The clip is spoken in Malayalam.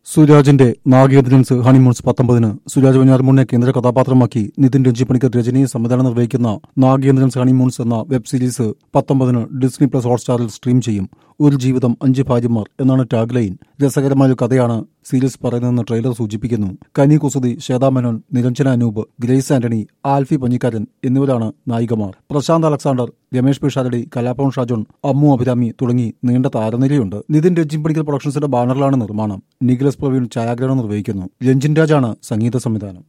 സുരാജിന്റെ നാഗേന്ദ്രൻസ് ഹണിമൂൺസ് 19-ന് സുരാജ് വെഞ്ഞാറമൂടിനെ കേന്ദ്ര കഥാപാത്രമാക്കി നിതിൻ രഞ്ജിപ്പണിക്കർ രചനയും സംവിധാനം നിർവഹിക്കുന്ന നാഗേന്ദ്രൻസ് ഹണിമൂൺസ് എന്ന വെബ് സീരീസ് 19-ന് ഡിസ്നി പ്ലസ് ഹോട്ട്സ്റ്റാറിൽ സ്ട്രീം ചെയ്യും. ഒരു ജീവിതം 5 ഭാര്യമാർ എന്നാണ് ടാഗ് ലൈൻ. രസകരമായ ഒരു കഥയാണ് സീരീസ് പറയുന്നതെന്ന് ട്രെയിലർ സൂചിപ്പിക്കുന്നു. കനി കുസൃതി, ശ്വേതാ മേനോൻ, നിരഞ്ജന അനൂപ്, ഗ്രേസ് ആന്റണി, ആൽഫി പഞ്ഞിക്കാരൻ എന്നിവരാണ് നായികമാർ. പ്രശാന്ത് അലക്സാണ്ടർ, രമേഷ് പിഷാരടി, കലാഭവൻ ഷാജോൺ, അമ്മു അഭിരാമി തുടങ്ങി നീണ്ട താരനിരയുണ്ട്. നിതിൻ രഞ്ജിപ്പണിക്കർ പ്രൊഡക്ഷൻസിന്റെ ബാനറിലാണ് നിർമ്മാണം. നിഖിലസ് പ്രവീൺ ഛായാഗ്രഹണം നിർവഹിക്കുന്നു. രഞ്ജിൻ രാജാണ് സംഗീത സംവിധാനം.